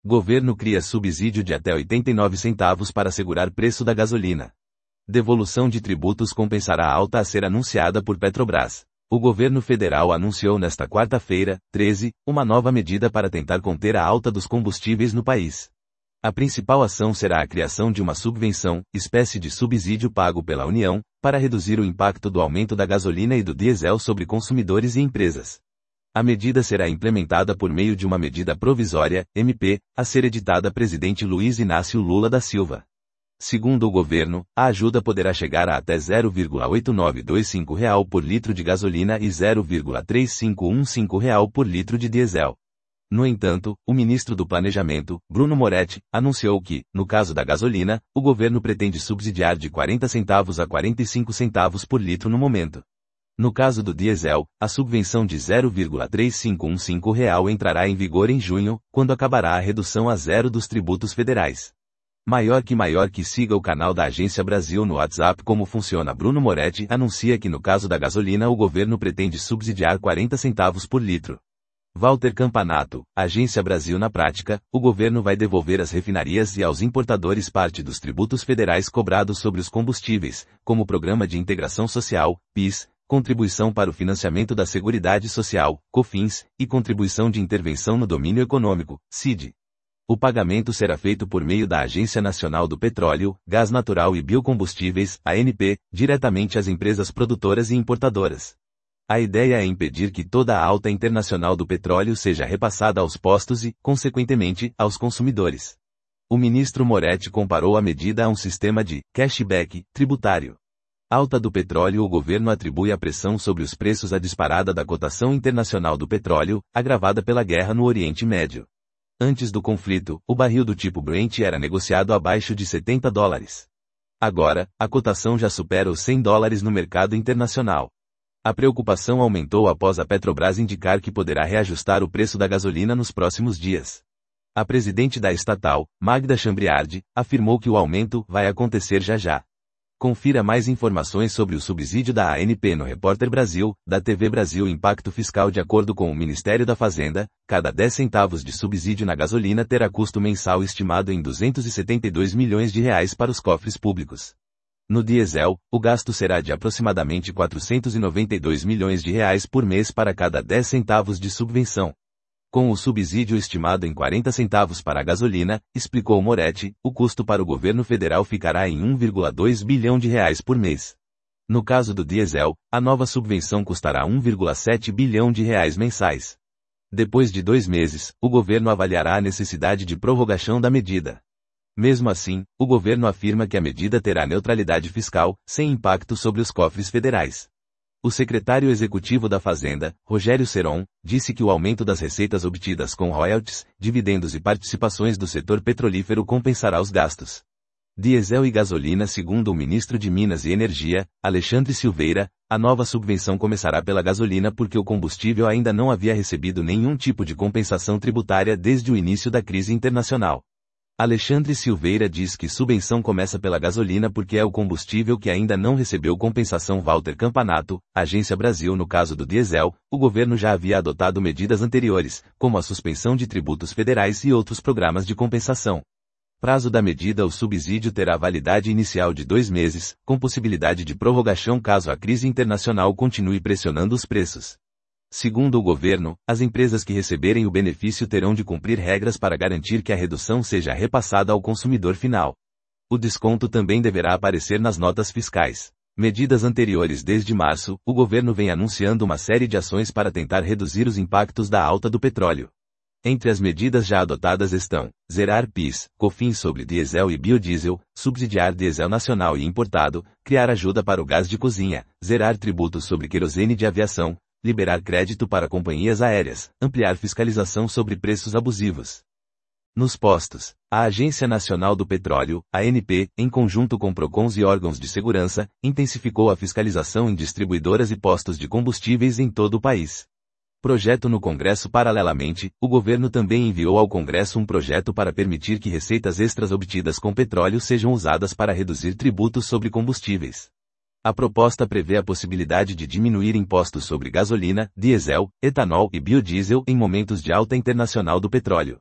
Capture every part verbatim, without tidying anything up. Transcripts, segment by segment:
Governo cria subsídio de até oitenta e nove centavos para segurar preço da gasolina. Devolução de tributos compensará a alta a ser anunciada por Petrobras. O governo federal anunciou nesta quarta-feira, treze, uma nova medida para tentar conter a alta dos combustíveis no país. A principal ação será a criação de uma subvenção, espécie de subsídio pago pela União, para reduzir o impacto do aumento da gasolina e do diesel sobre consumidores e empresas. A medida será implementada por meio de uma medida provisória, M P, a ser editada presidente Luiz Inácio Lula da Silva. Segundo o governo, a ajuda poderá chegar a até zero vírgula oito nove dois cinco real por litro de gasolina e zero vírgula três cinco um cinco real por litro de diesel. No entanto, o ministro do Planejamento, Bruno Moretti, anunciou que, no caso da gasolina, o governo pretende subsidiar de quarenta centavos a quarenta e cinco centavos por litro no momento. No caso do diesel, a subvenção de zero vírgula três cinco um cinco real entrará em vigor em junho, quando acabará a redução a zero dos tributos federais. Maior que maior que siga o canal da Agência Brasil no WhatsApp. Como funciona? Bruno Moretti anuncia que no caso da gasolina o governo pretende subsidiar quarenta centavos por litro. Walter Campanato, Agência Brasil. Na prática, o governo vai devolver às refinarias e aos importadores parte dos tributos federais cobrados sobre os combustíveis, como Programa de Integração Social, PIS, Contribuição para o Financiamento da Seguridade Social, COFINS, e Contribuição de Intervenção no Domínio Econômico, C I D. O pagamento será feito por meio da Agência Nacional do Petróleo, Gás Natural e Biocombustíveis, A N P, diretamente às empresas produtoras e importadoras. A ideia é impedir que toda a alta internacional do petróleo seja repassada aos postos e, consequentemente, aos consumidores. O ministro Moretti comparou a medida a um sistema de cashback tributário. Alta do petróleo. O governo atribui a pressão sobre os preços à disparada da cotação internacional do petróleo, agravada pela guerra no Oriente Médio. Antes do conflito, o barril do tipo Brent era negociado abaixo de setenta dólares. Agora, a cotação já supera os cem dólares no mercado internacional. A preocupação aumentou após a Petrobras indicar que poderá reajustar o preço da gasolina nos próximos dias. A presidente da estatal, Magda Chambriardi, afirmou que o aumento vai acontecer já já. Confira mais informações sobre o subsídio da A N P no Repórter Brasil, da T V Brasil. Impacto fiscal. De acordo com o Ministério da Fazenda, cada dez centavos de subsídio na gasolina terá custo mensal estimado em duzentos e setenta e dois milhões de reais para os cofres públicos. No diesel, o gasto será de aproximadamente quatrocentos e noventa e dois milhões de reais por mês para cada dez centavos de subvenção. Com o subsídio estimado em quarenta centavos para a gasolina, explicou Moretti, o custo para o governo federal ficará em um vírgula dois bilhão de reais por mês. No caso do diesel, a nova subvenção custará um vírgula sete bilhão de reais mensais. Depois de dois meses, o governo avaliará a necessidade de prorrogação da medida. Mesmo assim, o governo afirma que a medida terá neutralidade fiscal, sem impacto sobre os cofres federais. O secretário executivo da Fazenda, Rogério Ceron, disse que o aumento das receitas obtidas com royalties, dividendos e participações do setor petrolífero compensará os gastos. Diesel e gasolina. Segundo o ministro de Minas e Energia, Alexandre Silveira, a nova subvenção começará pela gasolina porque o combustível ainda não havia recebido nenhum tipo de compensação tributária desde o início da crise internacional. Alexandre Silveira diz que subvenção começa pela gasolina porque é o combustível que ainda não recebeu compensação. Walter Campanato, Agência Brasil. No caso do diesel, o governo já havia adotado medidas anteriores, como a suspensão de tributos federais e outros programas de compensação. Prazo da medida. O subsídio terá validade inicial de dois meses, com possibilidade de prorrogação caso a crise internacional continue pressionando os preços. Segundo o governo, as empresas que receberem o benefício terão de cumprir regras para garantir que a redução seja repassada ao consumidor final. O desconto também deverá aparecer nas notas fiscais. Medidas anteriores. Desde março, o governo vem anunciando uma série de ações para tentar reduzir os impactos da alta do petróleo. Entre as medidas já adotadas estão: zerar PIS, COFINS sobre diesel e biodiesel, subsidiar diesel nacional e importado, criar ajuda para o gás de cozinha, zerar tributos sobre querosene de aviação, liberar crédito para companhias aéreas, ampliar fiscalização sobre preços abusivos nos postos. A Agência Nacional do Petróleo, A N P, em conjunto com PROCONs e órgãos de segurança, intensificou a fiscalização em distribuidoras e postos de combustíveis em todo o país. Projeto no Congresso. Paralelamente, o governo também enviou ao Congresso um projeto para permitir que receitas extras obtidas com petróleo sejam usadas para reduzir tributos sobre combustíveis. A proposta prevê a possibilidade de diminuir impostos sobre gasolina, diesel, etanol e biodiesel em momentos de alta internacional do petróleo.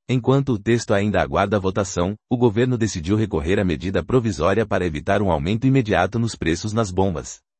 Enquanto o texto ainda aguarda votação, o governo decidiu recorrer à medida provisória para evitar um aumento imediato nos preços nas bombas.